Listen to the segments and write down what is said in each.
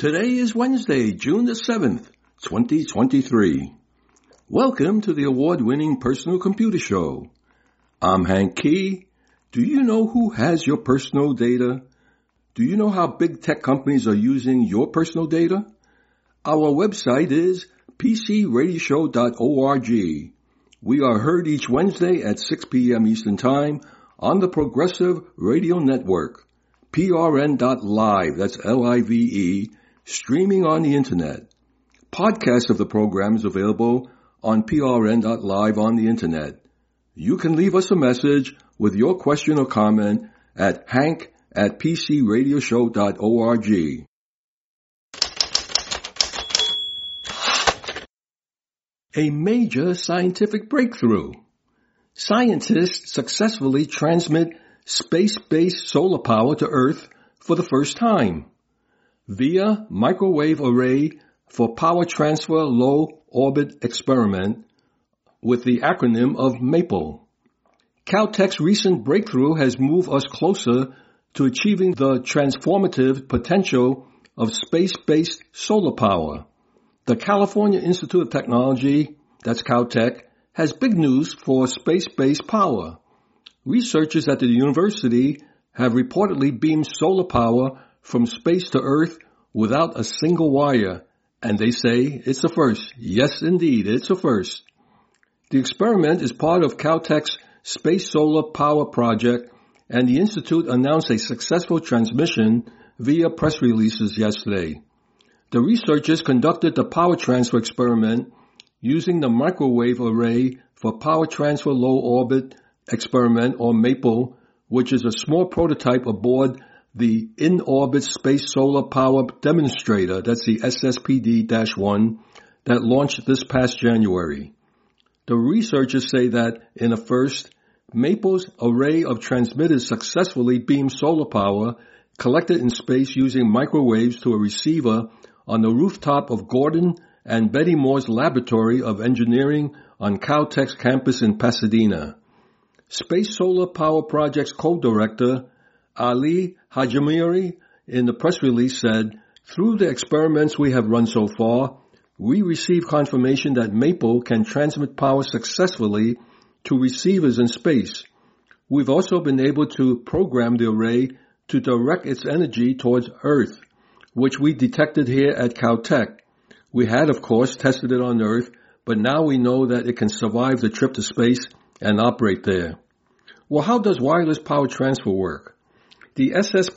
Today is Wednesday, June the 7th, 2023. Welcome to the award-winning Personal Computer Show. I'm Hank Key. Do you know who has your personal data? Do you know how big tech companies are using your personal data? Our website is pcradioshow.org. We are heard each Wednesday at 6 p.m. Eastern Time on the Progressive Radio Network, prn.live, that's Live, streaming on the Internet. Podcasts of the program is available on prn.live on the Internet. You can leave us a message with your question or comment at hank@pcradioshow.org. A major scientific breakthrough. Scientists successfully transmit space-based solar power to Earth for the first time via microwave array for power transfer low orbit experiment with the acronym of MAPLE. Caltech's recent breakthrough has moved us closer to achieving the transformative potential of space-based solar power. The California Institute of Technology, that's Caltech, has big news for space-based power. Researchers at the university have reportedly beamed solar power from space to Earth without a single wire, and they say it's a first. Yes, indeed, it's a first. The experiment is part of Caltech's Space Solar Power Project, and the Institute announced a successful transmission via press releases yesterday. The researchers conducted the power transfer experiment using the microwave array for power transfer low orbit experiment, or MAPLE, which is a small prototype aboard the In-Orbit Space Solar Power Demonstrator, that's the SSPD-1, that launched this past January. The researchers say that, in a first, MAPLE's array of transmitters successfully beamed solar power collected in space using microwaves to a receiver on the rooftop of Gordon and Betty Moore's Laboratory of Engineering on Caltech's campus in Pasadena. Space Solar Power Project's co-director, Ali Hajimiri, in the press release said, "Through the experiments we have run so far, we received confirmation that MAPLE can transmit power successfully to receivers in space. We've also been able to program the array to direct its energy towards Earth, which we detected here at Caltech. We had, of course, tested it on Earth, but now we know that it can survive the trip to space and operate there." Well, how does wireless power transfer work? The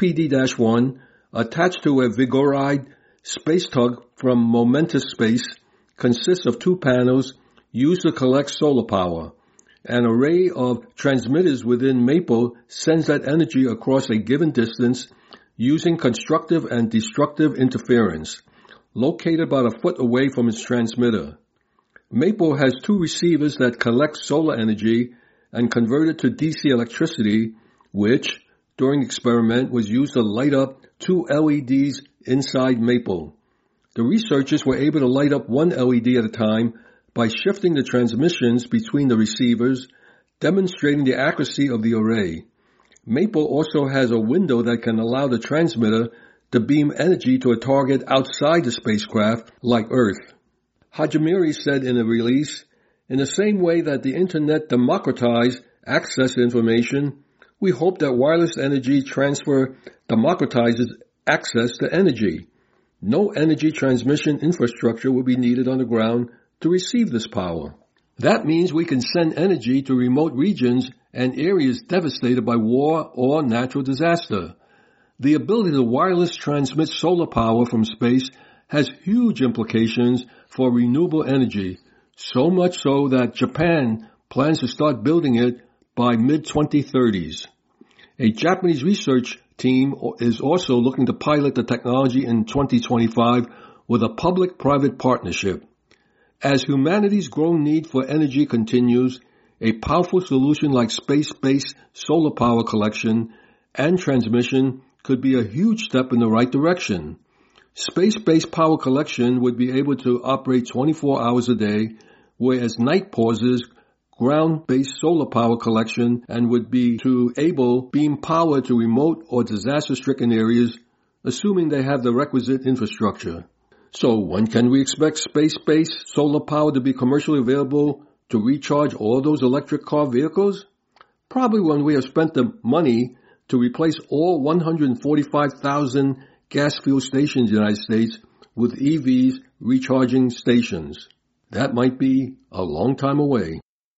SSPD-1, attached to a Vigoride space tug from Momentus Space, consists of two panels used to collect solar power. An array of transmitters within MAPLE sends that energy across a given distance using constructive and destructive interference, located about a foot away from its transmitter. MAPLE has two receivers that collect solar energy and convert it to DC electricity, which, during the experiment, was used to light up two LEDs inside MAPLE. The researchers were able to light up one LED at a time by shifting the transmissions between the receivers, demonstrating the accuracy of the array. MAPLE also has a window that can allow the transmitter to beam energy to a target outside the spacecraft, like Earth. Hajimiri said in a release, "In the same way that the Internet democratized access to information, we hope that wireless energy transfer democratizes access to energy. No energy transmission infrastructure will be needed on the ground to receive this power. That means we can send energy to remote regions and areas devastated by war or natural disaster. The ability to wireless transmit solar power from space has huge implications for renewable energy, so much so that Japan plans to start building it by mid-2030s. A Japanese research team is also looking to pilot the technology in 2025 with a public-private partnership. As humanity's growing need for energy continues, a powerful solution like space-based solar power collection and transmission could be a huge step in the right direction. Space-based power collection would be able to operate 24 hours a day, whereas night pauses ground-based solar power collection and would be to able beam power to remote or disaster-stricken areas assuming they have the requisite infrastructure. So when can we expect space-based solar power to be commercially available to recharge all those electric car vehicles? Probably when we have spent the money to replace all 145,000 gas fuel stations in the United States with EVs recharging stations. That might be a long time away.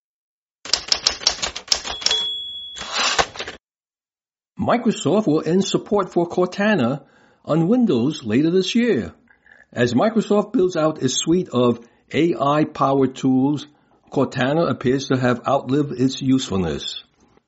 Microsoft will end support for Cortana on Windows later this year. As Microsoft builds out its suite of AI-powered tools, Cortana appears to have outlived its usefulness.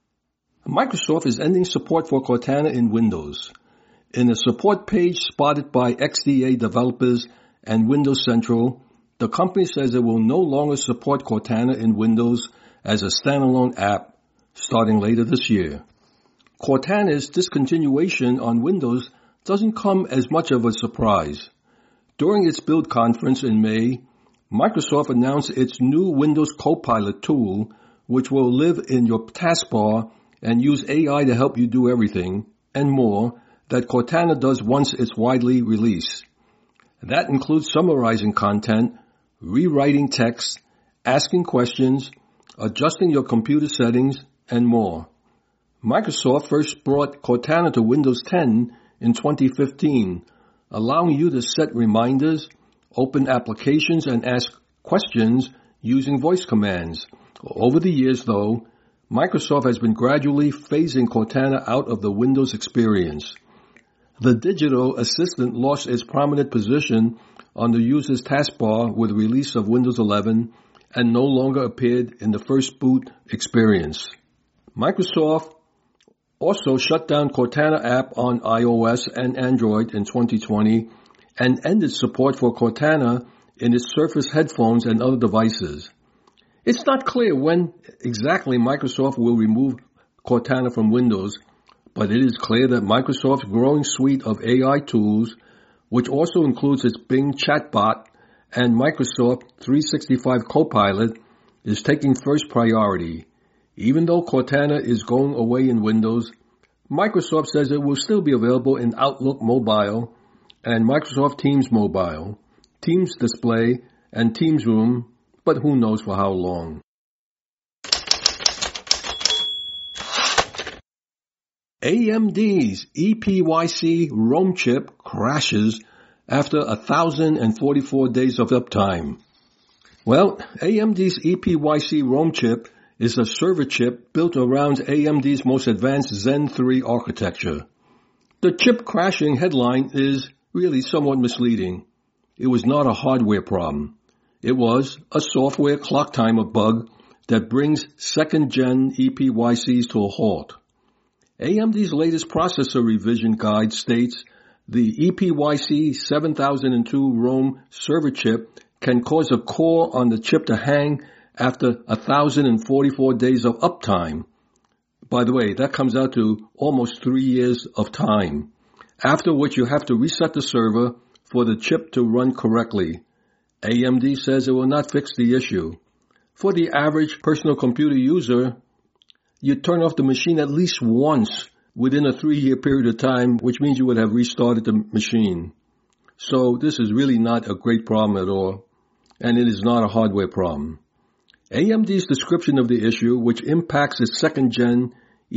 Microsoft is ending support for Cortana in Windows. In a support page spotted by XDA developers and Windows Central, the company says it will no longer support Cortana in Windows as a standalone app starting later this year. Cortana's discontinuation on Windows doesn't come as much of a surprise. During its build conference in May, Microsoft announced its new Windows Copilot tool, which will live in your taskbar and use AI to help you do everything, and more, that Cortana does once it's widely released. That includes summarizing content, rewriting text, asking questions, adjusting your computer settings, and more. Microsoft first brought Cortana to Windows 10 in 2015, allowing you to set reminders, open applications, and ask questions using voice commands. Over the years, though, Microsoft has been gradually phasing Cortana out of the Windows experience. The digital assistant lost its prominent position on the user's taskbar with the release of Windows 11 and no longer appeared in the first boot experience. Microsoft also shut down Cortana app on iOS and Android in 2020 and ended support for Cortana in its Surface headphones and other devices. It's not clear when exactly Microsoft will remove Cortana from Windows, but it is clear that Microsoft's growing suite of AI tools, which also includes its Bing chatbot and Microsoft 365 Copilot, is taking first priority. Even though Cortana is going away in Windows, Microsoft says it will still be available in Outlook Mobile and Microsoft Teams Mobile, Teams Display, and Teams Room, but who knows for how long. AMD's EPYC Rome chip crashes after 1,044 days of uptime. Well, AMD's EPYC Rome chip is a server chip built around AMD's most advanced Zen 3 architecture. The chip crashing headline is really somewhat misleading. It was not a hardware problem. It was a software clock timer bug that brings second-gen EPYCs to a halt. AMD's latest processor revision guide states the EPYC 7002 Rome server chip can cause a core on the chip to hang after 1,044 days of uptime. By the way, that comes out to almost 3 years of time, after which you have to reset the server for the chip to run correctly. AMD says it will not fix the issue. For the average personal computer user, you turn off the machine at least once within a 3-year period of time, which means you would have restarted the machine. So this is really not a great problem at all, and it is not a hardware problem. AMD's description of the issue, which impacts its second-gen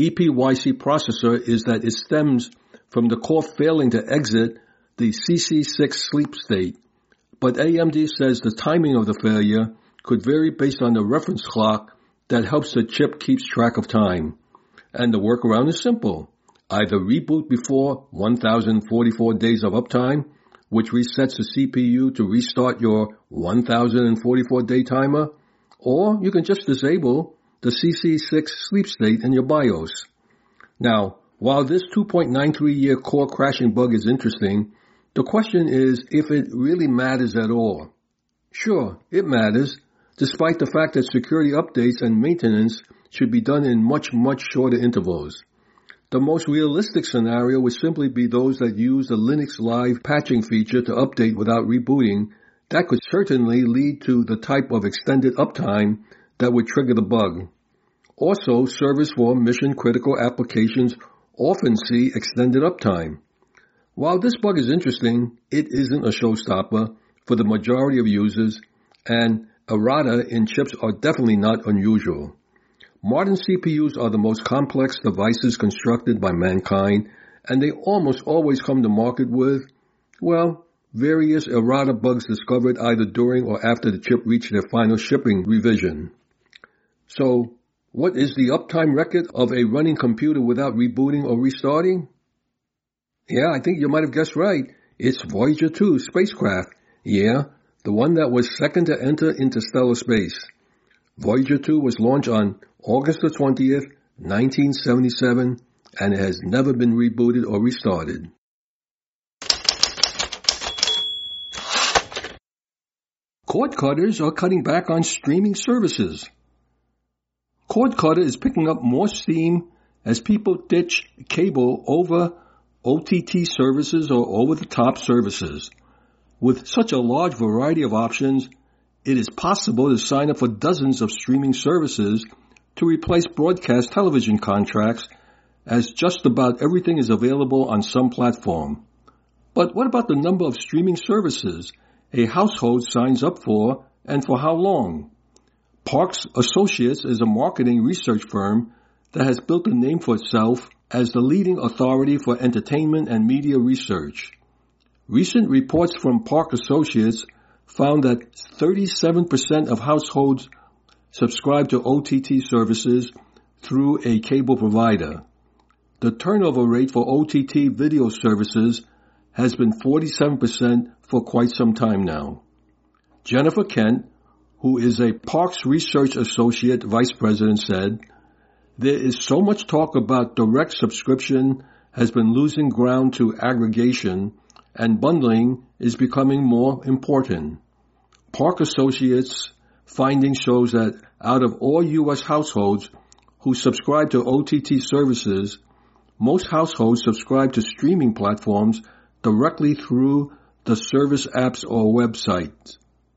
EPYC processor, is that it stems from the core failing to exit the CC6 sleep state. But AMD says the timing of the failure could vary based on the reference clock that helps the chip keep track of time. And the workaround is simple. Either reboot before 1,044 days of uptime, which resets the CPU to restart your 1,044-day timer, or you can just disable the CC6 sleep state in your BIOS. Now, while this 2.93-year core crashing bug is interesting, the question is if it really matters at all. Sure, it matters, despite the fact that security updates and maintenance should be done in much, much shorter intervals. The most realistic scenario would simply be those that use the Linux Live patching feature to update without rebooting. That could certainly lead to the type of extended uptime that would trigger the bug. Also, servers for mission-critical applications often see extended uptime. While this bug is interesting, it isn't a showstopper for the majority of users, and errata in chips are definitely not unusual. Modern CPUs are the most complex devices constructed by mankind, and they almost always come to market with, well, various errata bugs discovered either during or after the chip reached their final shipping revision. So, what is the uptime record of a running computer without rebooting or restarting? Yeah, I think you might have guessed right. It's Voyager 2 spacecraft. Yeah, the one that was second to enter interstellar space. Voyager 2 was launched on August the 20th, 1977, and it has never been rebooted or restarted. Cord cutters are cutting back on streaming services. Cord cutter is picking up more steam as people ditch cable over OTT services or over-the-top services. With such a large variety of options, it is possible to sign up for dozens of streaming services to replace broadcast television contracts, as just about everything is available on some platform. But what about the number of streaming services a household signs up for, and for how long? Parks Associates is a marketing research firm that has built a name for itself as the leading authority for entertainment and media research. Recent reports from Park Associates found that 37% of households subscribe to OTT services through a cable provider. The turnover rate for OTT video services has been 47% for quite some time now. Jennifer Kent, who is a Parks Research Associate Vice President, said, "There is so much talk about direct subscription has been losing ground to aggregation, and bundling is becoming more important." Park Associates' finding shows that out of all U.S. households who subscribe to OTT services, most households subscribe to streaming platforms directly through the service apps or websites.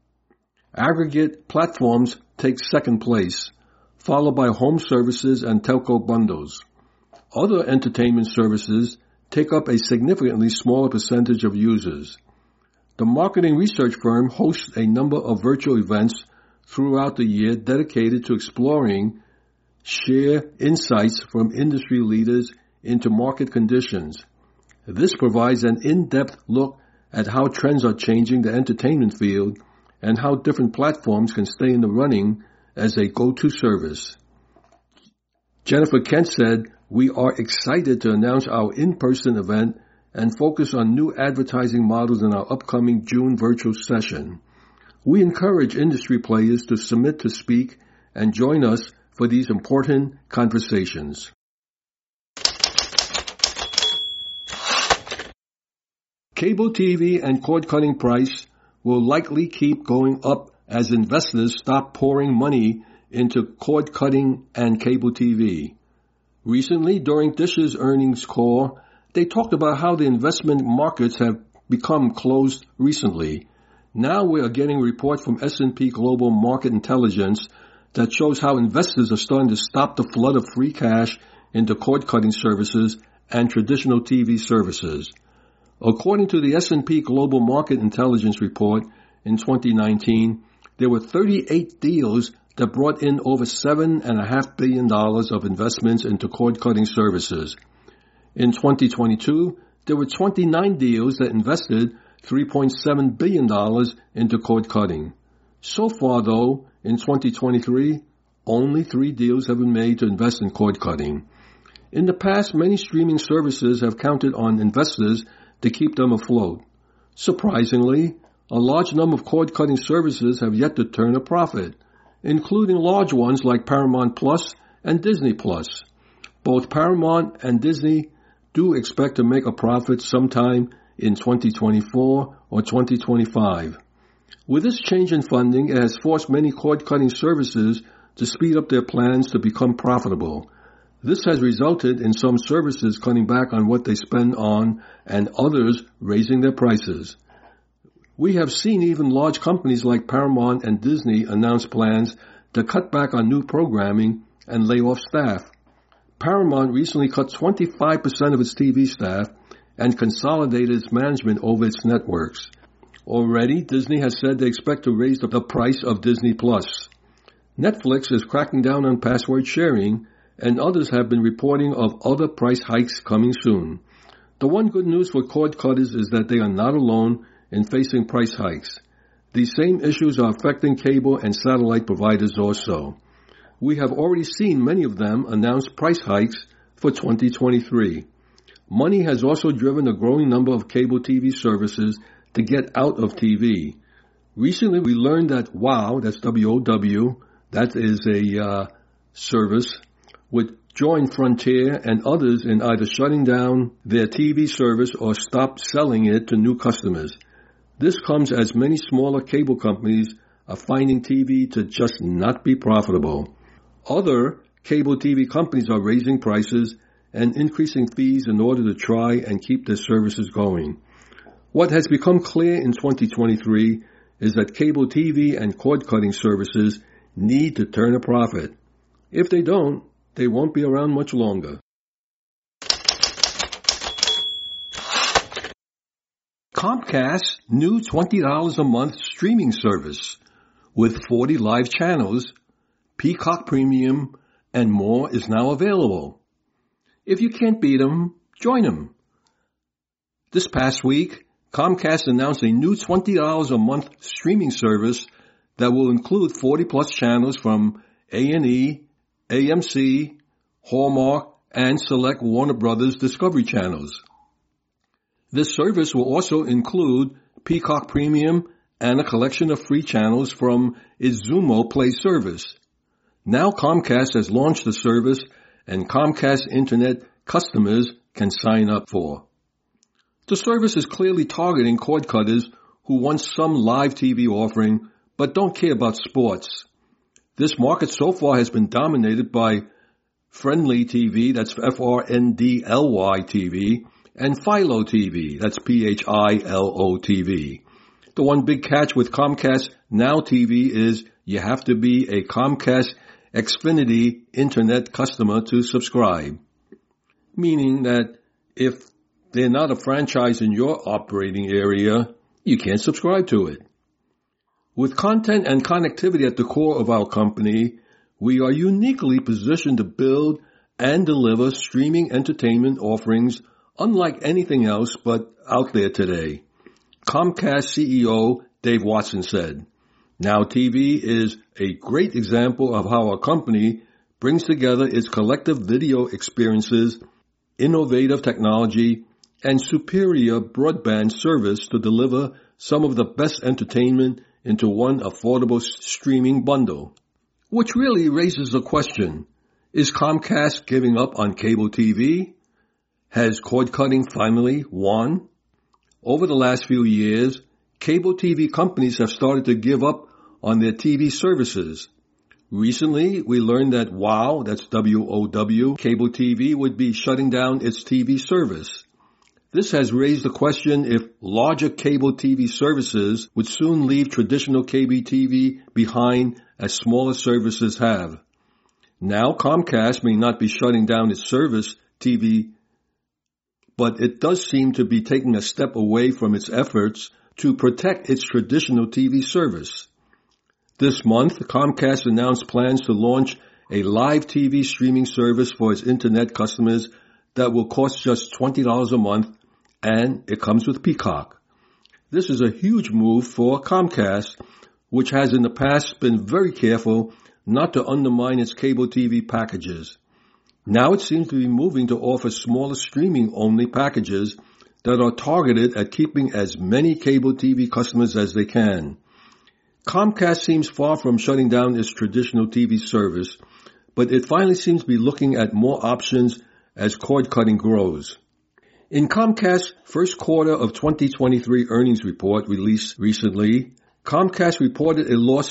Aggregate platforms take second place, followed by home services and telco bundles. Other entertainment services take up a significantly smaller percentage of users. The marketing research firm hosts a number of virtual events throughout the year dedicated to exploring share insights from industry leaders into market conditions. This provides an in-depth look at how trends are changing the entertainment field and how different platforms can stay in the running as a go-to service. Jennifer Kent said, "We are excited to announce our in-person event and focus on new advertising models in our upcoming June virtual session. We encourage industry players to submit to speak and join us for these important conversations." Cable TV and cord-cutting price will likely keep going up as investors stop pouring money into cord-cutting and cable TV. Recently, during Dish's earnings call, they talked about how the investment markets have become closed recently. Now we are getting reports from S&P Global Market Intelligence that shows how investors are starting to stop the flood of free cash into cord-cutting services and traditional TV services. According to the S&P Global Market Intelligence report in 2019, there were 38 deals that brought in over $7.5 billion of investments into cord-cutting services. In 2022, there were 29 deals that invested $3.7 billion into cord-cutting. So far, though, in 2023, only 3 deals have been made to invest in cord-cutting. In the past, many streaming services have counted on investors to keep them afloat. Surprisingly, a large number of cord-cutting services have yet to turn a profit, including large ones like Paramount Plus and Disney Plus. Both Paramount and Disney do expect to make a profit sometime in 2024 or 2025. With this change in funding, it has forced many cord-cutting services to speed up their plans to become profitable. This has resulted in some services cutting back on what they spend on and others raising their prices. We have seen even large companies like Paramount and Disney announce plans to cut back on new programming and lay off staff. Paramount recently cut 25% of its TV staff, and consolidated its management over its networks. Already, Disney has said they expect to raise the price of Disney+. Netflix is cracking down on password sharing, and others have been reporting of other price hikes coming soon. The one good news for cord cutters is that they are not alone in facing price hikes. These same issues are affecting cable and satellite providers also. We have already seen many of them announce price hikes for 2023. Money has also driven a growing number of cable TV services to get out of TV. Recently, we learned that WOW, that's W-O-W, that is a service, would join Frontier and others in either shutting down their TV service or stop selling it to new customers. This comes as many smaller cable companies are finding TV to just not be profitable. Other cable TV companies are raising prices and increasing fees in order to try and keep their services going. What has become clear in 2023 is that cable TV and cord-cutting services need to turn a profit. If they don't, they won't be around much longer. Comcast's new $20 a month streaming service with 40 live channels, Peacock Premium, and more is now available. If you can't beat them, join them. This past week, Comcast announced a new $20 a month streaming service that will include 40-plus channels from A&E, AMC, Hallmark, and select Warner Brothers Discovery channels. This service will also include Peacock Premium and a collection of free channels from its Xumo Play service. Now Comcast has launched the service, and Comcast Internet customers can sign up for. The service is clearly targeting cord cutters who want some live TV offering but don't care about sports. This market so far has been dominated by Friendly TV, that's F-R-N-D-L-Y TV, and Philo TV, that's P-H-I-L-O TV. The one big catch with Comcast Now TV is you have to be a Comcast Xfinity Internet customer to subscribe, meaning that if they're not a franchise in your operating area, you can't subscribe to it. With content and connectivity at the core of our company, we are uniquely positioned to build and deliver streaming entertainment offerings unlike anything else but out there today. Comcast CEO Dave Watson said, Now TV is a great example of how our company brings together its collective video experiences, innovative technology, and superior broadband service to deliver some of the best entertainment into one affordable streaming bundle. Which really raises the question, is Comcast giving up on cable TV? Has cord cutting finally won? Over the last few years, cable TV companies have started to give up on their TV services. Recently, we learned that WOW, that's W-O-W, cable TV would be shutting down its TV service. This has raised the question if larger cable TV services would soon leave traditional cable TV behind as smaller services have. Now Comcast may not be shutting down its service TV, but it does seem to be taking a step away from its efforts to protect its traditional TV service. This month, Comcast announced plans to launch a live TV streaming service for its internet customers that will cost just $20 a month, and it comes with Peacock. This is a huge move for Comcast, which has in the past been very careful not to undermine its cable TV packages. Now it seems to be moving to offer smaller streaming-only packages that are targeted at keeping as many cable TV customers as they can. Comcast seems far from shutting down its traditional TV service, but it finally seems to be looking at more options as cord cutting grows. In Comcast's first quarter of 2023 earnings report released recently, Comcast reported it lost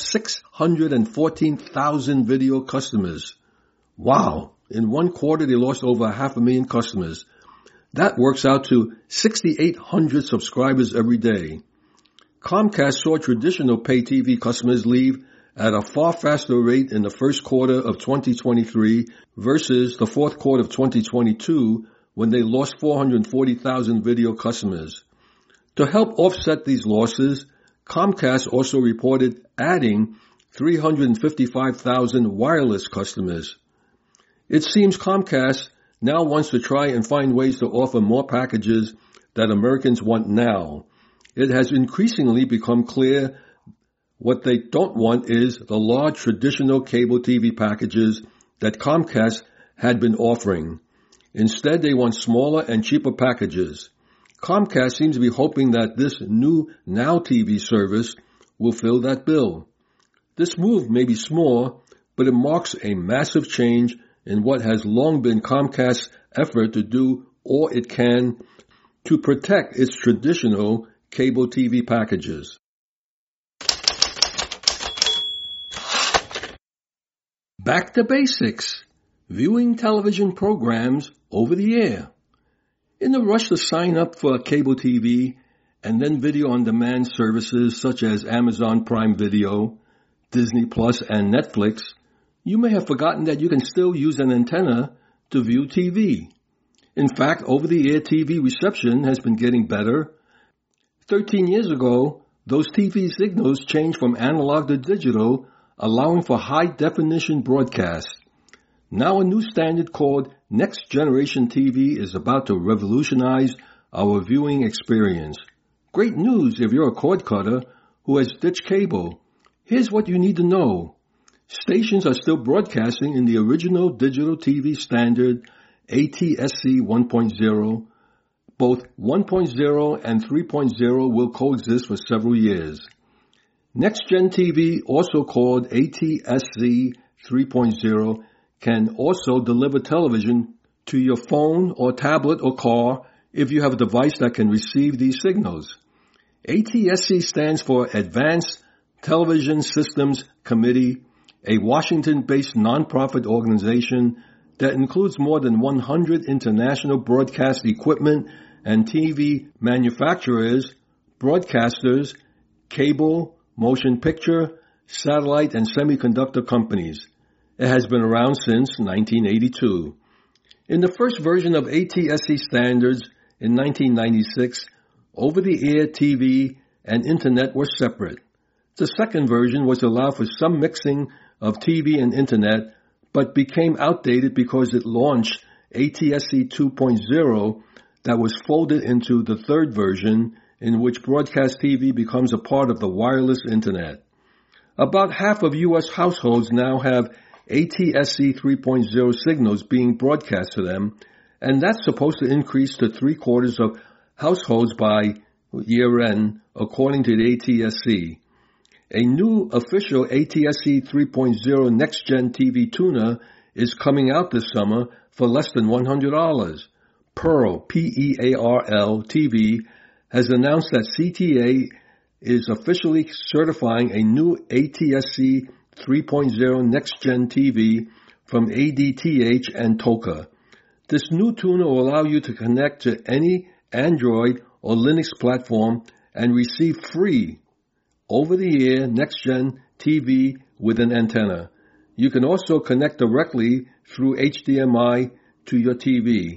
614,000 video customers. Wow! In one quarter, they lost over 500,000 customers. That works out to 6,800 subscribers every day. Comcast saw traditional pay TV customers leave at a far faster rate in the first quarter of 2023 versus the fourth quarter of 2022, when they lost 440,000 video customers. To help offset these losses, Comcast also reported adding 355,000 wireless customers. It seems Comcast now wants to try and find ways to offer more packages that Americans want now. It has increasingly become clear what they don't want is the large traditional cable TV packages that Comcast had been offering. Instead, they want smaller and cheaper packages. Comcast seems to be hoping that this new Now TV service will fill that bill. This move may be small, but it marks a massive change in what has long been Comcast's effort to do all it can to protect its traditional cable TV packages. Back to basics. Viewing television programs over the air. In the rush to sign up for cable TV and then video-on-demand services such as Amazon Prime Video, Disney Plus, and Netflix, you may have forgotten that you can still use an antenna to view TV. In fact, over-the-air TV reception has been getting better. 13 years ago, those TV signals changed from analog to digital, allowing for high-definition broadcast. Now a new standard called Next Generation TV is about to revolutionize our viewing experience. Great news if you're a cord cutter who has ditched cable. Here's what you need to know. Stations are still broadcasting in the original digital TV standard ATSC 1.0. Both 1.0 and 3.0 will coexist for several years. Next Gen TV, also called ATSC 3.0, can also deliver television to your phone or tablet or car if you have a device that can receive these signals. ATSC stands for Advanced Television Systems Committee, a Washington-based nonprofit organization that includes more than 100 international broadcast equipment and TV manufacturers, broadcasters, cable, motion picture, satellite, and semiconductor companies. It has been around since 1982. In the first version of ATSC standards in 1996, over-the-air TV and Internet were separate. The second version was to allow for some mixing of TV and Internet, but became outdated because it launched ATSC 2.0 that was folded into the third version, in which broadcast TV becomes a part of the wireless Internet. About half of U.S. households now have ATSC 3.0 signals being broadcast to them, and that's supposed to increase to 3/4 of households by year-end, according to the ATSC. A new official ATSC 3.0 Next-Gen TV tuner is coming out this summer for less than $100. Pearl, P-E-A-R-L TV, has announced that CTA is officially certifying a new ATSC 3.0 Next-Gen TV from ADTH and Toka. This new tuner will allow you to connect to any Android or Linux platform and receive free over-the-air Next-Gen TV with an antenna. You can also connect directly through HDMI to your TV.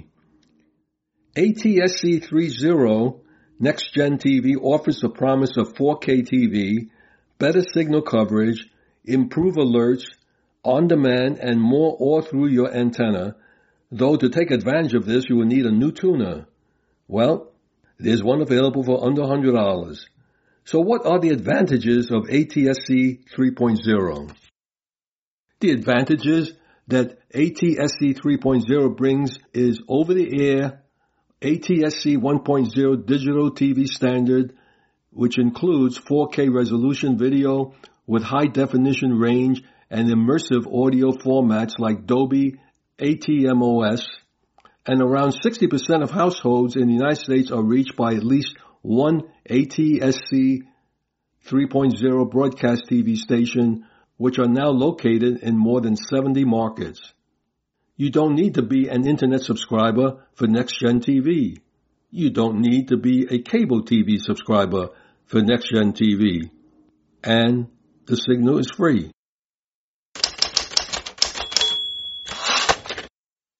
ATSC 3.0 Next-Gen TV offers the promise of 4K TV, better signal coverage, improved alerts, on-demand, and more all through your antenna. Though to take advantage of this, you will need a new tuner. Well, there's one available for under $100. So what are the advantages of ATSC 3.0? The advantages that ATSC 3.0 brings is over-the-air ATSC 1.0 digital TV standard, which includes 4K resolution video with high-definition range and immersive audio formats like Dolby ATmOS, and around 60% of households in the United States are reached by at least one ATSC 3.0 broadcast TV station, which are now located in more than 70 markets. You don't need to be an internet subscriber for Next-Gen TV. You don't need to be a cable TV subscriber for Next-Gen TV. And the signal is free.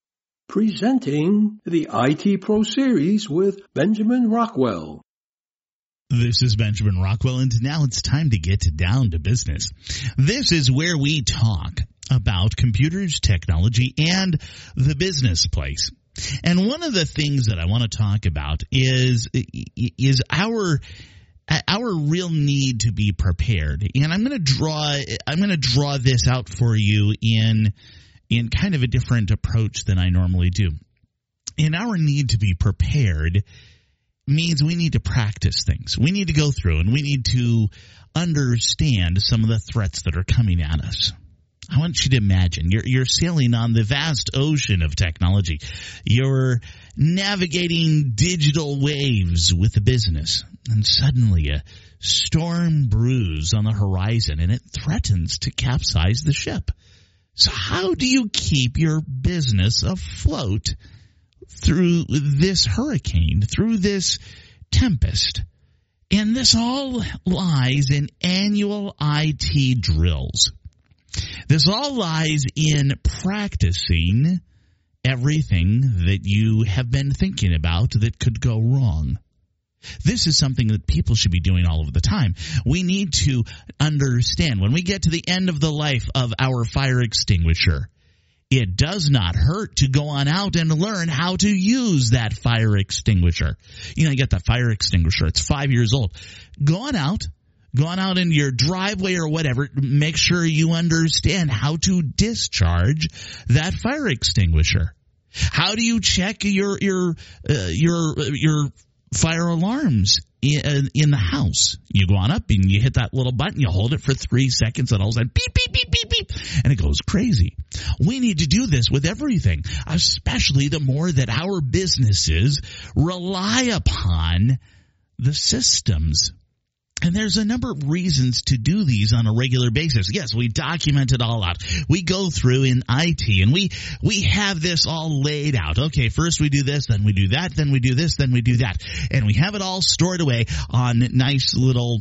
presenting the IT Pro Series with Benjamin Rockwell. This is Benjamin Rockwell, and now it's time to get down to business. This is where we talk about computers, technology, and the business place. And one of the things that I want to talk about is our real need to be prepared. And I'm going to draw this out for you in kind of a different approach than I normally do. And our need to be prepared means we need to practice things. We need to go through and we need to understand some of the threats that are coming at us. I want you to imagine you're sailing on the vast ocean of technology. You're navigating digital waves with a business, and suddenly a storm brews on the horizon and it threatens to capsize the ship. So how do you keep your business afloat through this hurricane, through this tempest? And this all lies in annual IT drills. This all lies in practicing everything that you have been thinking about that could go wrong. This is something that people should be doing all of the time. We need to understand when we get to the end of the life of our fire extinguisher, it does not hurt to go on out and learn how to use that fire extinguisher. You get that fire extinguisher. It's 5 years old. Go on out in your driveway or whatever. Make sure you understand how to discharge that fire extinguisher. How do you check your fire alarms in the house? You go on up and you hit that little button, you hold it for 3 seconds, and all of a sudden beep, beep, beep, beep, beep, and it goes crazy. We need to do this with everything, especially the more that our businesses rely upon the systems. And there's a number of reasons to do these on a regular basis. Yes, we document it all out. We go through in IT and we have this all laid out. Okay, first we do this, then we do that, then we do this, then we do that. And we have it all stored away on nice little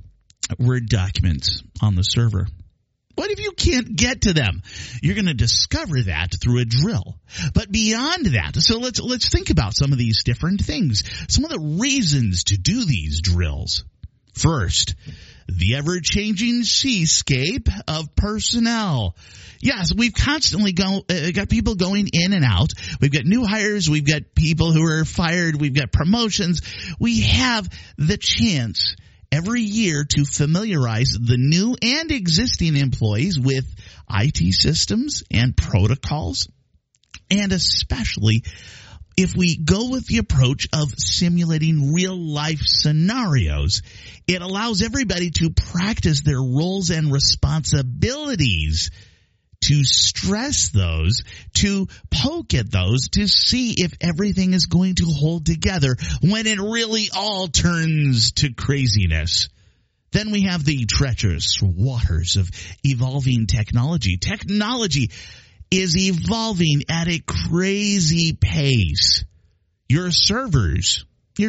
Word documents on the server. What if you can't get to them? You're going to discover that through a drill. But beyond that, so let's think about some of these different things. Some of the reasons to do these drills. First, the ever-changing seascape of personnel. Yes, we've constantly got people going in and out. We've got new hires. We've got people who are fired. We've got promotions. We have the chance every year to familiarize the new and existing employees with IT systems and protocols, and especially if we go with the approach of simulating real-life scenarios, it allows everybody to practice their roles and responsibilities, to stress those, to poke at those, to see if everything is going to hold together when it really all turns to craziness. Then we have the treacherous waters of evolving technology. Technology is evolving at a crazy pace. Your servers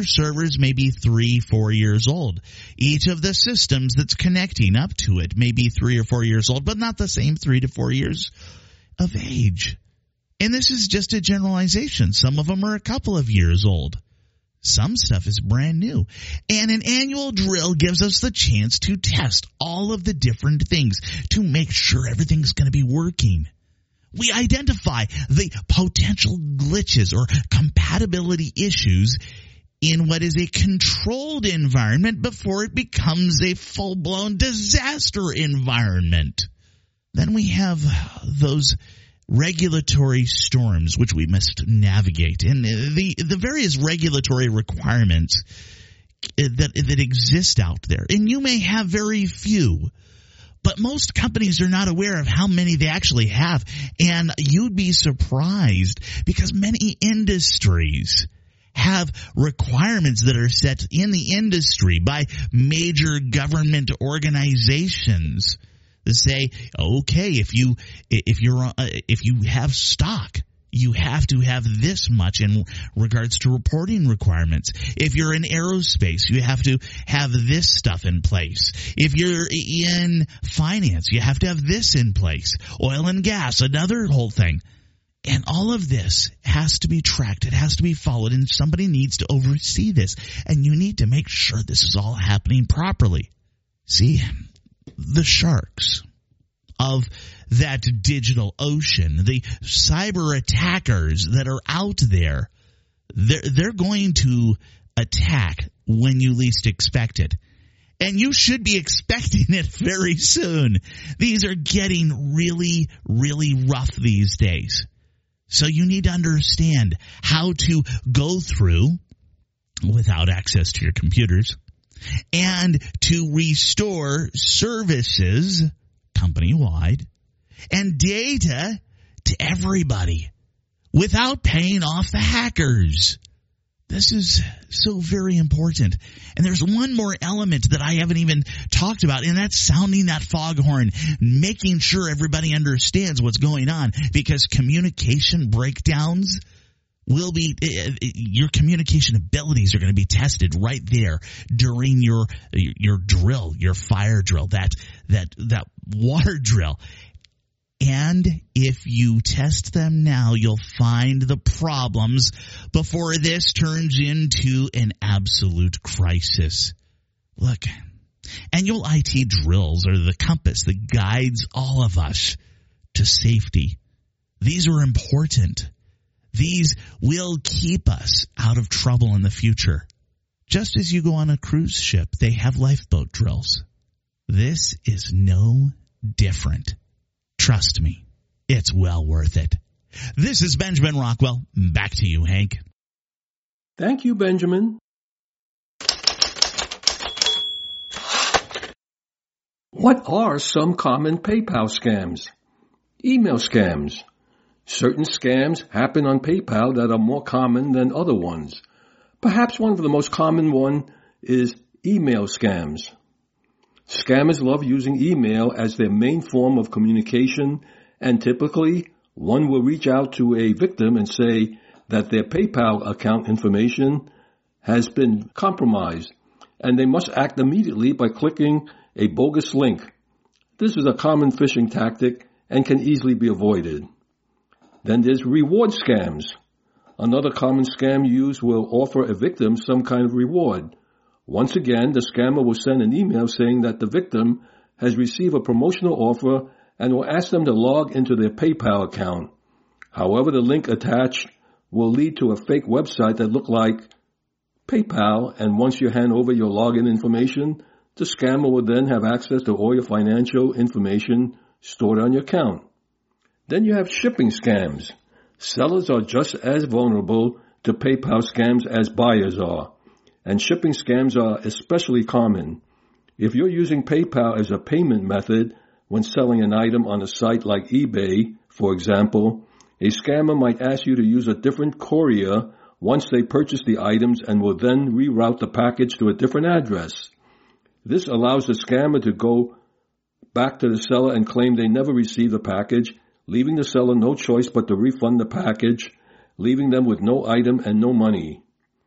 may be 3-4 years old. Each of the systems that's connecting up to it may be 3 or 4 years old, but not the same 3 to 4 years of age. And this is just a generalization. Some of them are a couple of years old. Some stuff is brand new. And an annual drill gives us the chance to test all of the different things to make sure everything's going to be working. We identify the potential glitches or compatibility issues in what is a controlled environment before it becomes a full-blown disaster environment. Then we have those regulatory storms which we must navigate, and the various regulatory requirements that exist out there. And you may have very few, but most companies are not aware of how many they actually have, and you'd be surprised because many industries have requirements that are set in the industry by major government organizations that say, okay, if you have stock, you have to have this much in regards to reporting requirements. If you're in aerospace, you have to have this stuff in place. If you're in finance, you have to have this in place. Oil and gas, another whole thing. And all of this has to be tracked. It has to be followed, and somebody needs to oversee this. And you need to make sure this is all happening properly. See, the sharks of that digital ocean, the cyber attackers that are out there, they're going to attack when you least expect it. And you should be expecting it very soon. These are getting really, really rough these days. So you need to understand how to go through, without access to your computers, and to restore services company-wide and data to everybody without paying off the hackers. This is so very important. And there's one more element that I haven't even talked about, and that's sounding that foghorn, making sure everybody understands what's going on, because communication breakdowns will be, your communication abilities are going to be tested right there during your drill, your fire drill, that water drill. And if you test them now, you'll find the problems before this turns into an absolute crisis. Look, annual IT drills are the compass that guides all of us to safety. These are important. These will keep us out of trouble in the future. Just as you go on a cruise ship, they have lifeboat drills. This is no different. Trust me, it's well worth it. This is Benjamin Rockwell. Back to you, Hank. Thank you, Benjamin. What are some common PayPal scams? Email scams. Certain scams happen on PayPal that are more common than other ones. Perhaps one of the most common one is email scams. Scammers love using email as their main form of communication, and typically one will reach out to a victim and say that their PayPal account information has been compromised, and they must act immediately by clicking a bogus link. This is a common phishing tactic and can easily be avoided. Then there's reward scams. Another common scam used will offer a victim some kind of reward. Once again, the scammer will send an email saying that the victim has received a promotional offer and will ask them to log into their PayPal account. However, the link attached will lead to a fake website that looks like PayPal, and once you hand over your login information, the scammer will then have access to all your financial information stored on your account. Then you have shipping scams. Sellers are just as vulnerable to PayPal scams as buyers are. And shipping scams are especially common. If you're using PayPal as a payment method when selling an item on a site like eBay, for example, a scammer might ask you to use a different courier once they purchase the items and will then reroute the package to a different address. This allows the scammer to go back to the seller and claim they never received the package, leaving the seller no choice but to refund the package, leaving them with no item and no money.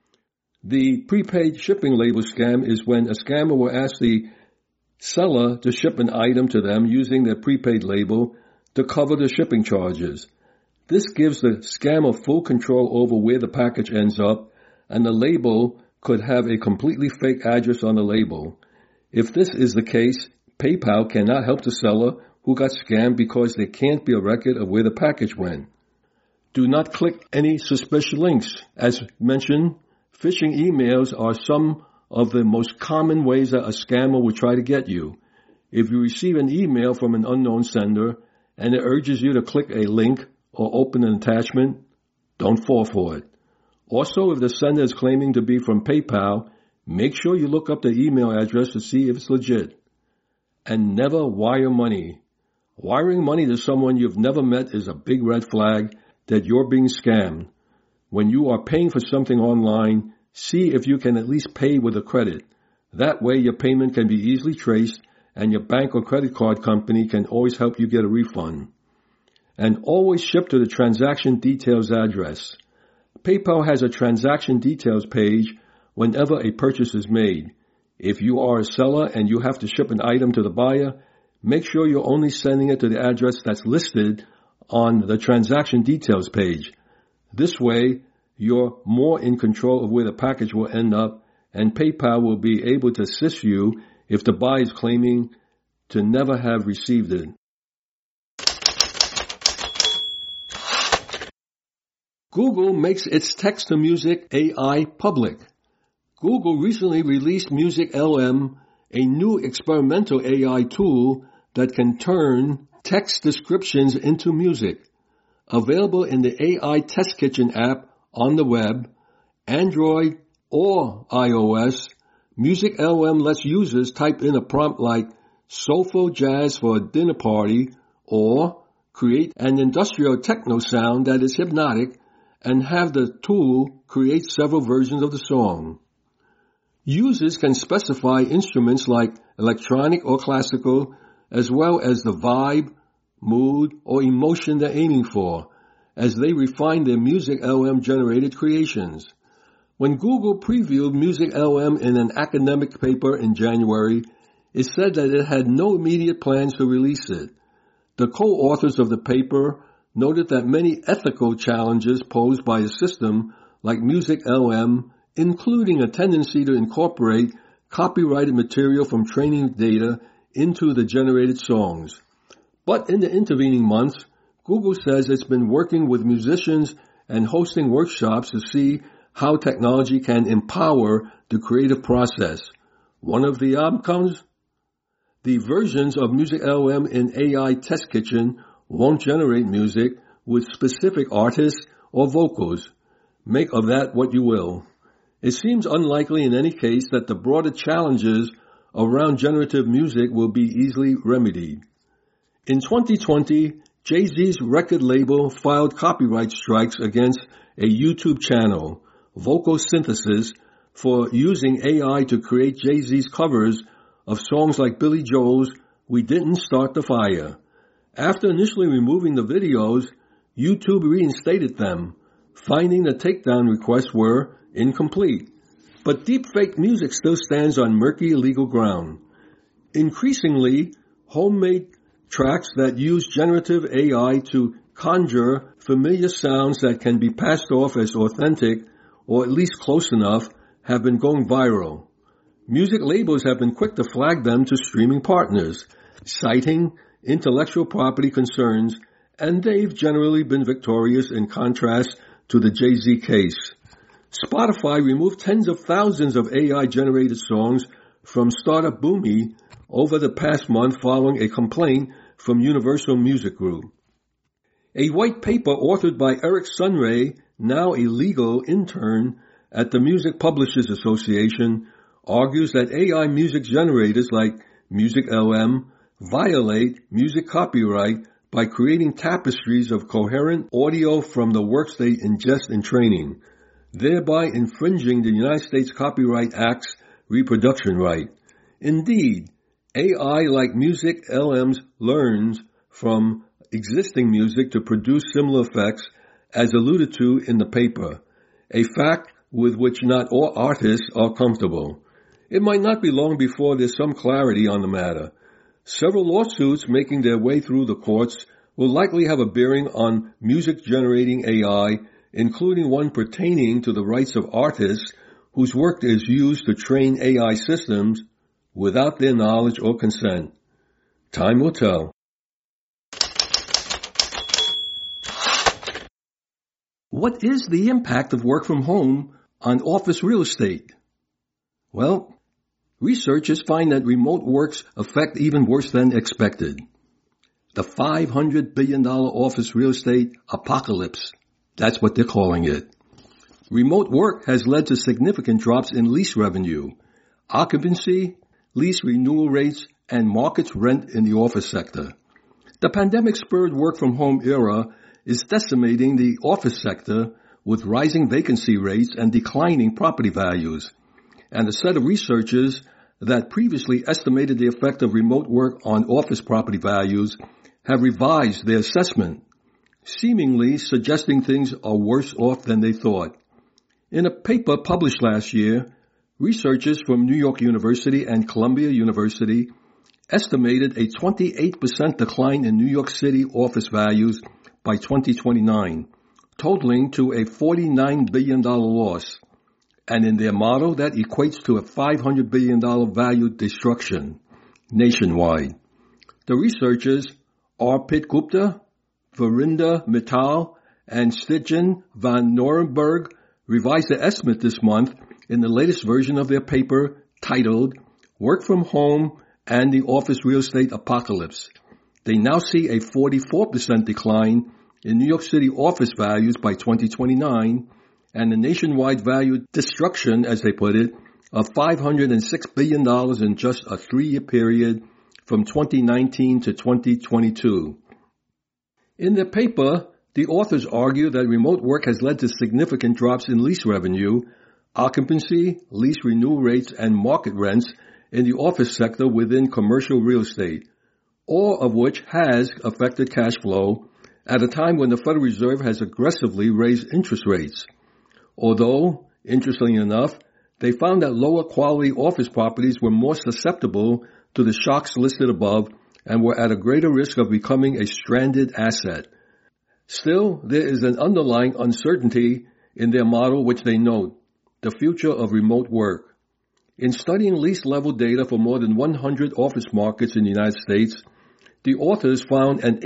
The prepaid shipping label scam is when a scammer will ask the seller to ship an item to them using their prepaid label to cover the shipping charges. This gives the scammer full control over where the package ends up, and the label could have a completely fake address on the label. If this is the case, PayPal cannot help the seller who got scammed because there can't be a record of where the package went. Do not click any suspicious links. As mentioned, phishing emails are some of the most common ways that a scammer will try to get you. If you receive an email from an unknown sender and it urges you to click a link or open an attachment, don't fall for it. Also, if the sender is claiming to be from PayPal, make sure you look up the email address to see if it's legit. And never wire money. Wiring money to someone you've never met is a big red flag that you're being scammed. When you are paying for something online, see if you can at least pay with a credit. That way your payment can be easily traced and your bank or credit card company can always help you get a refund. And always ship to the transaction details address. PayPal has a transaction details page whenever a purchase is made. If you are a seller and you have to ship an item to the buyer, make sure you're only sending it to the address that's listed on the transaction details page. This way, you're more in control of where the package will end up, and PayPal will be able to assist you if the buyer is claiming to never have received it. Google makes its text-to-music AI public. Google recently released Music LM, a new experimental AI tool that can turn text descriptions into music. Available in the AI Test Kitchen app on the web, Android or iOS, Music LM lets users type in a prompt like soulful jazz for a dinner party or create an industrial techno sound that is hypnotic and have the tool create several versions of the song. Users can specify instruments like electronic or classical, as well as the vibe, mood, or emotion they're aiming for, as they refine their Music LM generated creations. When Google previewed Music LM in an academic paper in January, it said that it had no immediate plans to release it. The co-authors of the paper noted that many ethical challenges posed by a system like Music LM, including a tendency to incorporate copyrighted material from training data into the generated songs. But in the intervening months, Google says it's been working with musicians and hosting workshops to see how technology can empower the creative process. One of the outcomes? The versions of Music LM in AI Test Kitchen won't generate music with specific artists or vocals. Make of that what you will. It seems unlikely in any case that the broader challenges around generative music will be easily remedied. In 2020, Jay-Z's record label filed copyright strikes against a YouTube channel, Vocal Synthesis, for using AI to create Jay-Z's covers of songs like Billy Joel's We Didn't Start the Fire. After initially removing the videos, YouTube reinstated them, finding the takedown requests were incomplete. But deepfake music still stands on murky legal ground. Increasingly, homemade tracks that use generative AI to conjure familiar sounds that can be passed off as authentic or at least close enough have been going viral. Music labels have been quick to flag them to streaming partners, citing intellectual property concerns, and they've generally been victorious in contrast to the Jay-Z case. Spotify removed tens of thousands of AI-generated songs from startup Boomy over the past month following a complaint from Universal Music Group. A white paper authored by Eric Sunray, now a legal intern at the Music Publishers Association, argues that AI music generators like Music LM violate music copyright by creating tapestries of coherent audio from the works they ingest in training, thereby infringing the United States Copyright Act's reproduction right. Indeed, AI like Music LM's learns from existing music to produce similar effects, as alluded to in the paper, a fact with which not all artists are comfortable. It might not be long before there's some clarity on the matter. Several lawsuits making their way through the courts will likely have a bearing on music-generating AI, including one pertaining to the rights of artists whose work is used to train AI systems without their knowledge or consent. Time will tell. What is the impact of work from home on office real estate? Well, researchers find that remote works affect even worse than expected. The $500 billion office real estate apocalypse, that's what they're calling it. Remote work has led to significant drops in lease revenue, occupancy, lease renewal rates, and market rent in the office sector. The pandemic-spurred work-from-home era is decimating the office sector with rising vacancy rates and declining property values. And a set of researchers that previously estimated the effect of remote work on office property values have revised their assessment, seemingly suggesting things are worse off than they thought. In a paper published last year, researchers from New York University and Columbia University estimated a 28% decline in New York City office values by 2029, totaling to a $49 billion loss. And in their model, that equates to a $500 billion value destruction nationwide. The researchers Arpit Gupta, Verinder Mittal, and Stijn van Norenburg revised the estimate this month in the latest version of their paper titled Work from Home and the Office Real Estate Apocalypse. They now see a 44% decline in New York City office values by 2029 and a nationwide value destruction, as they put it, of $506 billion in just a 3-year period from 2019 to 2022. In their paper, the authors argue that remote work has led to significant drops in lease revenue, occupancy, lease renewal rates, and market rents in the office sector within commercial real estate, all of which has affected cash flow at a time when the Federal Reserve has aggressively raised interest rates. Although, interestingly enough, they found that lower quality office properties were more susceptible to the shocks listed above and were at a greater risk of becoming a stranded asset. Still, there is an underlying uncertainty in their model which they note, the future of remote work. In studying lease-level data for more than 100 office markets in the United States, the authors found an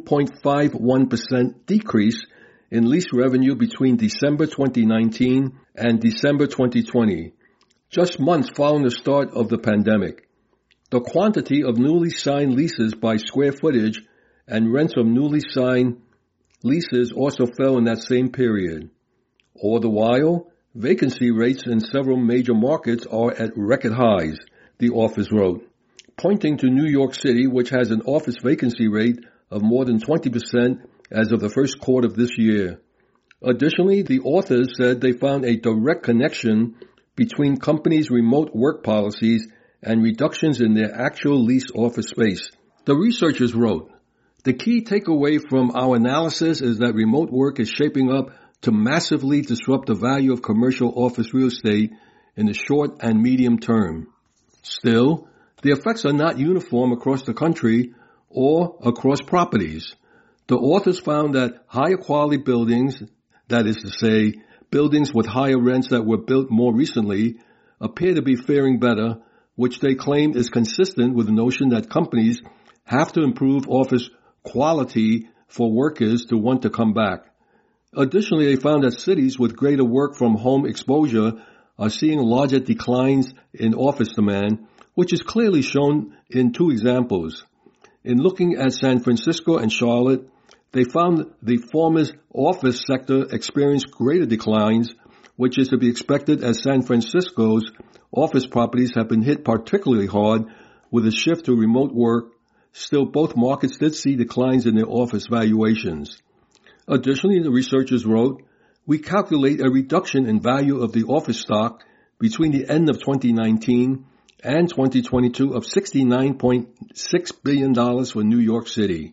18.51% decrease in lease revenue between December 2019 and December 2020, just months following the start of the pandemic. The quantity of newly signed leases by square footage and rents of newly signed leases also fell in that same period. All the while, vacancy rates in several major markets are at record highs, the authors wrote, pointing to New York City, which has an office vacancy rate of more than 20% as of the first quarter of this year. Additionally, the authors said they found a direct connection between companies' remote work policies and reductions in their actual leased office space. The researchers wrote, the key takeaway from our analysis is that remote work is shaping up to massively disrupt the value of commercial office real estate in the short and medium term. Still, the effects are not uniform across the country or across properties. The authors found that higher quality buildings, that is to say, buildings with higher rents that were built more recently, appear to be faring better, which they claim is consistent with the notion that companies have to improve office quality for workers to want to come back. Additionally, they found that cities with greater work from home exposure are seeing larger declines in office demand, which is clearly shown in 2 examples. In looking at San Francisco and Charlotte, they found the former office sector experienced greater declines, which is to be expected as San Francisco's office properties have been hit particularly hard with a shift to remote work. Still, both markets did see declines in their office valuations. Additionally, the researchers wrote, we calculate a reduction in value of the office stock between the end of 2019 and 2022 of $69.6 billion for New York City,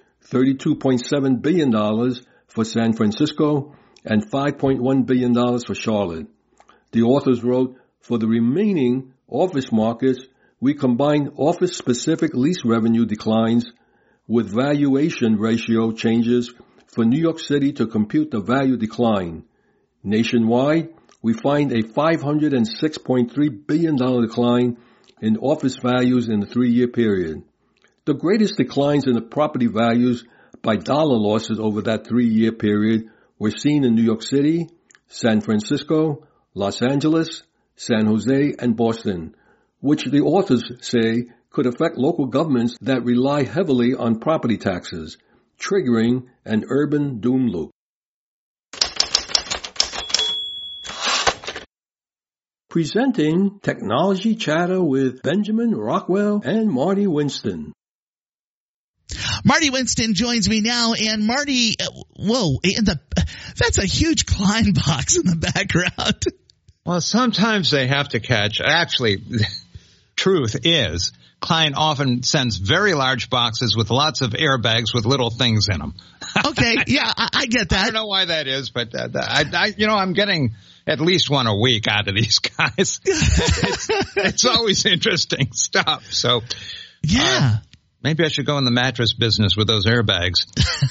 $32.7 billion for San Francisco, and $5.1 billion for Charlotte. The authors wrote, for the remaining office markets, we combine office-specific lease revenue declines with valuation ratio changes for New York City to compute the value decline. Nationwide, we find a $506.3 billion decline in office values in the 3-year period. The greatest declines in the property values by dollar losses over that 3-year period were seen in New York City, San Francisco, Los Angeles, San Jose, and Boston, which the authors say could affect local governments that rely heavily on property taxes, triggering an urban doom loop. Presenting Technology Chatter with Benjamin Rockwell and Marty Winston. Marty Winston joins me now, and Marty, that's a huge Klein box in the background. Well, sometimes they have to catch. Actually, truth is, Klein often sends very large boxes with lots of airbags with little things in them. Okay, yeah, I get that. I don't know why that is, but I'm getting at least one a week out of these guys. It's always interesting stuff. So, yeah. Maybe I should go in the mattress business with those airbags.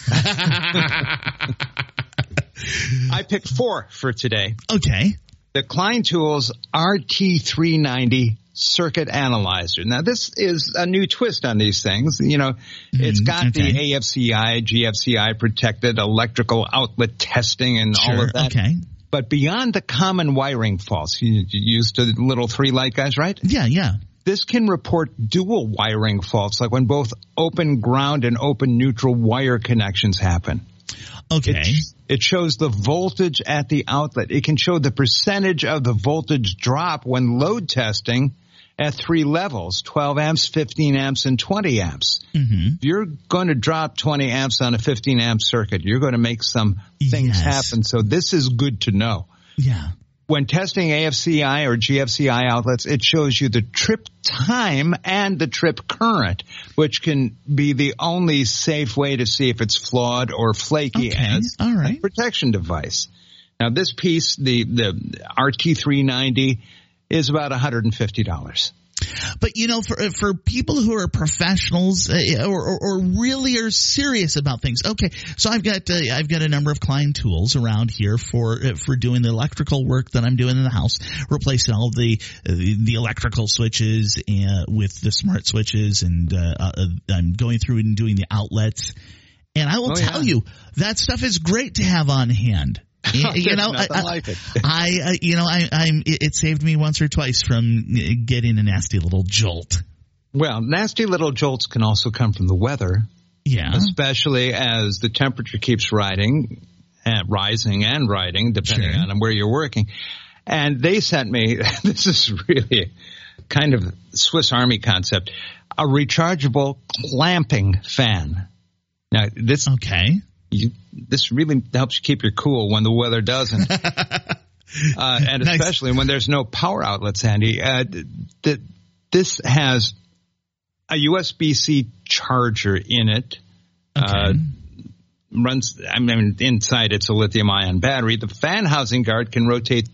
I picked 4 for today. Okay. The Klein Tools RT390 Circuit Analyzer. Now, this is a new twist on these things. You know, it's got the AFCI, GFCI protected electrical outlet testing and all of that. Okay. But beyond the common wiring faults, you used to the little 3-light guys, right? Yeah. This can report dual wiring faults, like when both open ground and open neutral wire connections happen. Okay. It shows the voltage at the outlet. It can show the percentage of the voltage drop when load testing at 3 levels, 12 amps, 15 amps, and 20 amps. If you're going to drop 20 amps on a 15 amp circuit, you're going to make some things happen. So this is good to know. Yeah. When testing AFCI or GFCI outlets, it shows you the trip time and the trip current, which can be the only safe way to see if it's flawed or flaky as a protection device. Now, this piece, the RT390, is about $150. But, you know, for people who are professionals or really are serious about things. Okay, so I've got a number of Klein tools around here for doing the electrical work that I'm doing in the house, replacing all the electrical switches with the smart switches, and I'm going through and doing the outlets. And I will tell you, that stuff is great to have on hand. You know, it saved me once or twice from getting a nasty little jolt. Well, nasty little jolts can also come from the weather. Yeah. Especially as the temperature keeps rising and riding, depending on where you're working. And they sent me, this is really kind of Swiss Army concept, a rechargeable clamping fan. Now, this... Okay. This really helps you keep your cool when the weather doesn't. And especially when there's no power outlets handy. This has a USB-C charger in it. Inside it's a lithium-ion battery. The fan housing guard can rotate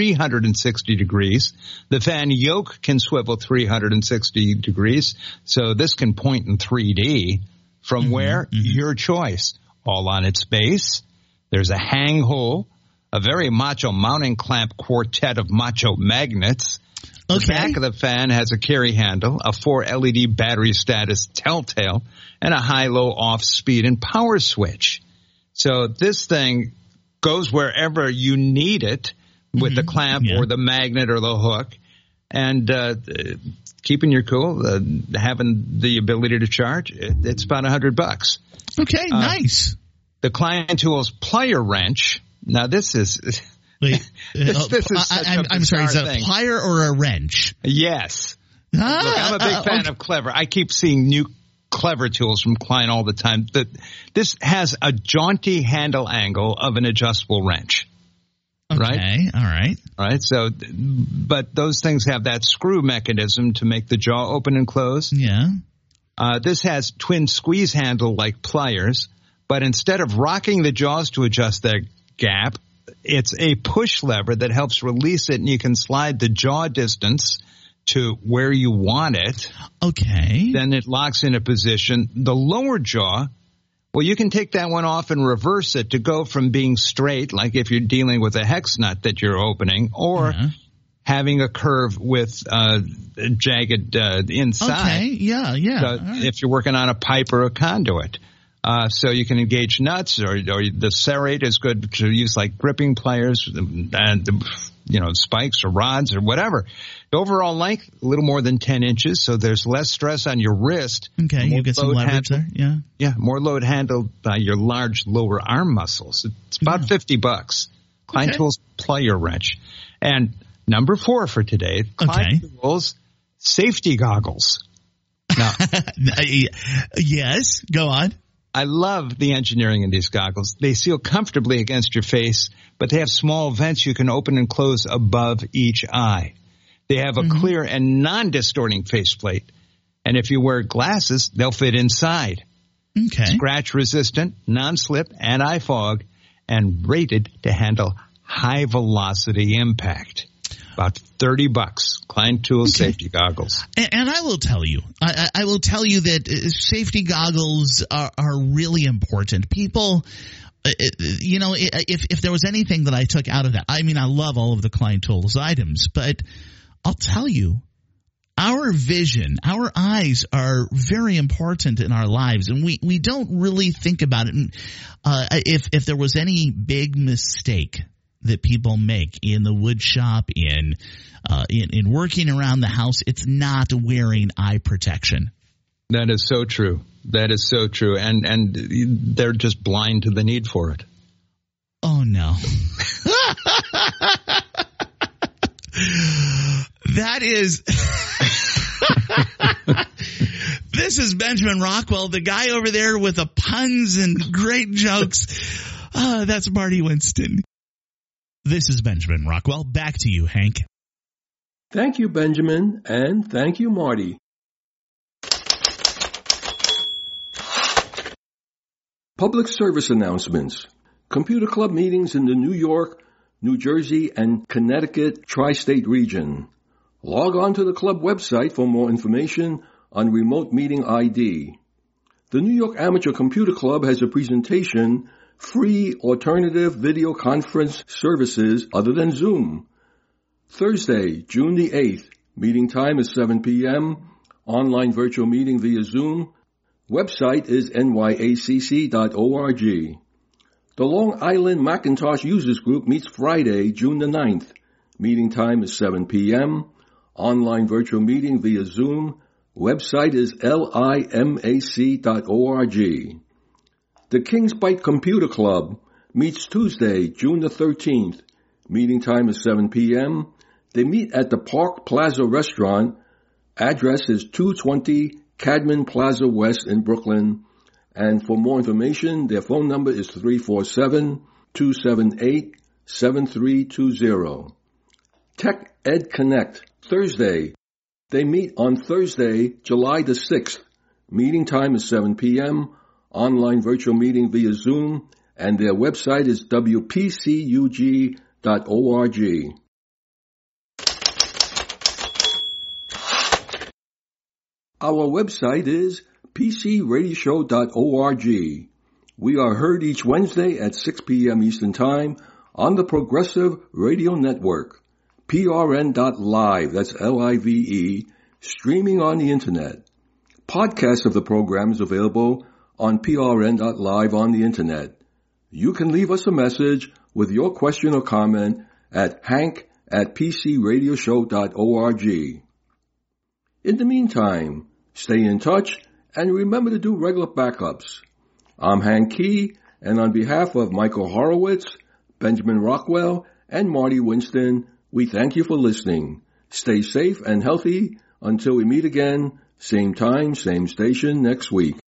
360 degrees. The fan yoke can swivel 360 degrees. So this can point in 3D from where? Your choice. All on its base. There's a hang hole, a very macho mounting clamp quartet of macho magnets. The back of the fan has a carry handle, a 4 LED battery status telltale, and a high-low off speed and power switch. So this thing goes wherever you need it with the clamp or the magnet or the hook. And keeping your cool, having the ability to charge, it's about $100. Okay, nice. The Klein Tools plier wrench. Now this is Wait, this is I'm sorry, is that a plier or a wrench? Yes. Look, I'm a big fan of Clever. I keep seeing new Clever tools from Klein all the time. This has a jaunty handle angle of an adjustable wrench. Okay, all right. So, but those things have that screw mechanism to make the jaw open and close. Yeah. This has twin squeeze handle like pliers, but instead of rocking the jaws to adjust their gap, it's a push lever that helps release it, and you can slide the jaw distance to where you want it. Okay. Then it locks in a position. The lower jaw, well, you can take that one off and reverse it to go from being straight, like if you're dealing with a hex nut that you're opening, or having a curve with jagged inside. Okay, yeah. So if you're working on a pipe or a conduit. So you can engage nuts, or the serrate is good to use like gripping pliers and, spikes or rods or whatever. The overall length, a little more than 10 inches, so there's less stress on your wrist. Okay, you get some leverage there, yeah. Yeah, more load handled by your large lower arm muscles. It's about $50. Klein Tools plier wrench. And number 4 for today, Klein Tools safety goggles. Now, yes, go on. I love the engineering in these goggles. They seal comfortably against your face, but they have small vents you can open and close above each eye. They have a clear and non-distorting faceplate. And if you wear glasses, they'll fit inside. Okay. Scratch-resistant, non-slip, anti-fog, and rated to handle high-velocity impact. About $30. Klein Tools safety goggles. And I will tell you, I will tell you that safety goggles are really important. People, if there was anything that I took out of that, I mean, I love all of the Klein Tools items, but I'll tell you, our vision, our eyes are very important in our lives, and we don't really think about it. And if there was any big mistake that people make in the wood shop, in working around the house, it's not wearing eye protection. That is so true. That is so true. And they're just blind to the need for it. Oh, no. That is... This is Benjamin Rockwell, the guy over there with the puns and great jokes. That's Marty Winston. This is Benjamin Rockwell. Back to you, Hank. Thank you, Benjamin, and thank you, Marty. Public service announcements. Computer Club meetings in the New York, New Jersey, and Connecticut tri-state region. Log on to the club website for more information on remote meeting ID. The New York Amateur Computer Club has a presentation, free alternative video conference services other than Zoom. Thursday, June the 8th, meeting time is 7 p.m., online virtual meeting via Zoom. Website is nyacc.org. The Long Island Macintosh Users Group meets Friday, June the 9th. Meeting time is 7 p.m., online virtual meeting via Zoom. Website is limac.org. The Kings Bite Computer Club meets Tuesday, June the 13th. Meeting time is 7 p.m. They meet at the Park Plaza Restaurant. Address is 220 Cadman Plaza West in Brooklyn. And for more information, their phone number is 347-278-7320. Tech Ed Connect, Thursday. They meet on Thursday, July the 6th. Meeting time is 7 p.m. Online virtual meeting via Zoom. And their website is wpcug.org. Our website is pcradioshow.org. We are heard each Wednesday at 6 p.m. Eastern Time on the Progressive Radio Network, prn.live, that's L-I-V-E, streaming on the Internet. Podcasts of the program is available on prn.live on the Internet. You can leave us a message with your question or comment at hank@pcradioshow.org. In the meantime, stay in touch and remember to do regular backups. I'm Hank Key, and on behalf of Michael Horowitz, Benjamin Rockwell, and Marty Winston, we thank you for listening. Stay safe and healthy until we meet again, same time, same station next week.